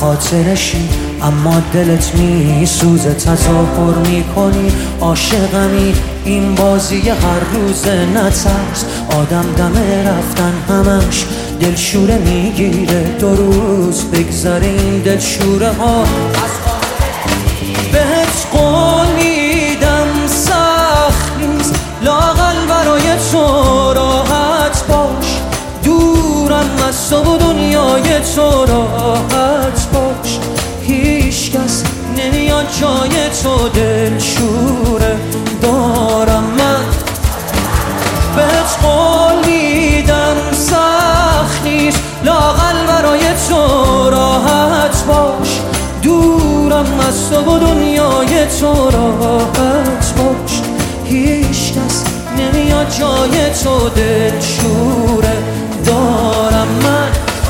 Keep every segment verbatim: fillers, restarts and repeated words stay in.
خاطرشی اما دلت می سوزه، تظاهر می کنی عاشقمی، این بازی هر روز نترس. آدم دم رفتن همش دلشوره میگیره، دو روز بگذره این دلشوره ها. بهت قول میدم سخت نیست، لااقل برای تو راحت باش، دورم از تو و دنیای تو راحت باش. هیچ کس نمیاد جای تو، دلشوره دارم من. بهت قول میدم سخت نیست، لااقل برای تو راحت باش، دورم از تو و دنیای تو راحت باش. هیچ کس نمیاد جای تو، دلشوره دارم من.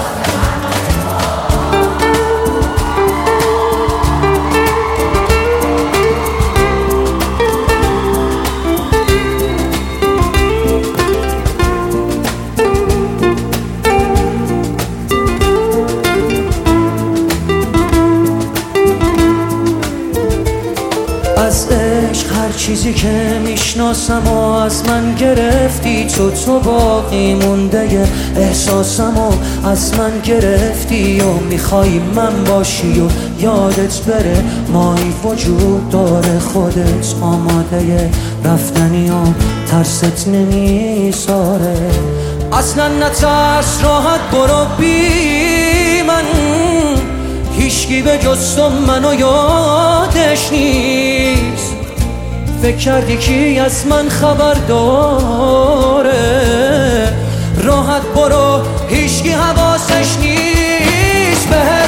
از عشق هر چیزی که میشناسم و از من گرفتی، تو تو باقی مونده احساسم و از من گرفتی و میخوای من باشی و یادت بره مایی وجود داره، خودت آماده رفتنی و ترست نمیذاره. اصلا نترس، راحت برو بی من، هیچکی به جز تو منو یادش نیست. فکر کردی کی از من خبر داره، راحت برو هیچکی حواسش نیست. بهت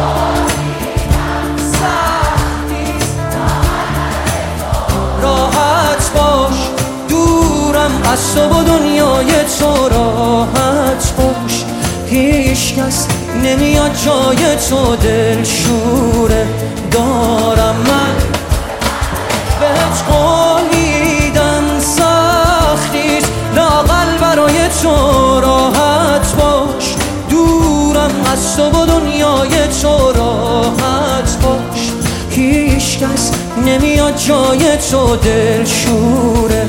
راحت باش، دورم از تو و دنیای تو راحت باش. هیچ کس نمیاد جای تو، دلشوره دارم من. بهت قول میدم سخت نیست، لااقل برای تو راحت باش، دورم از تو و دنیای تو راحت باش. هیچ کس نمیاد جای تو، دلشوره